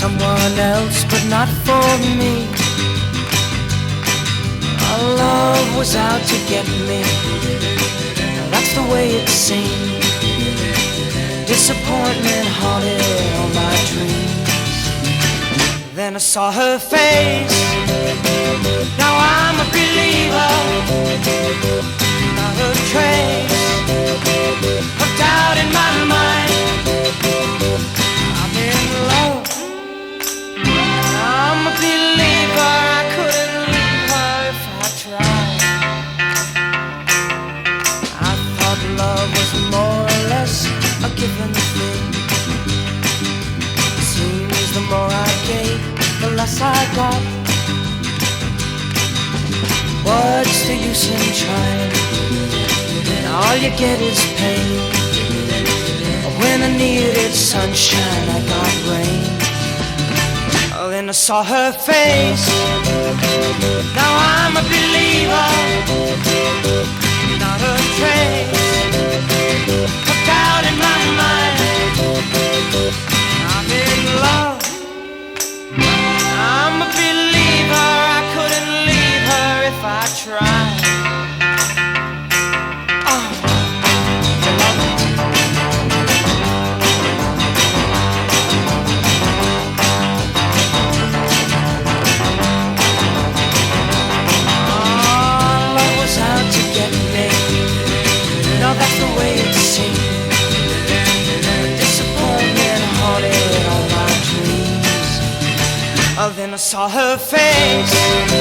someone else, but not for me. Our love was out to get me. That's the way it seemed. Disappointment haunted all my dreams. Then I saw her face. Now I'm a believer. Not a trace of doubt in my mind. I'm in love. I'm a believer. I couldn't leave her if I tried. I thought love was more or less a given thing. Seems the more I gave, the less I got. What's the use in trying? All you get is pain. When I needed sunshine, I got rain. Oh, then I saw her face. Now I'm a believer. Not a trace of doubt in my mind. I'm in love. I'm a believer. I couldn't leave her if I tried. That's the way it seemed. Disappointment haunted all my dreams. Oh, then I saw her face.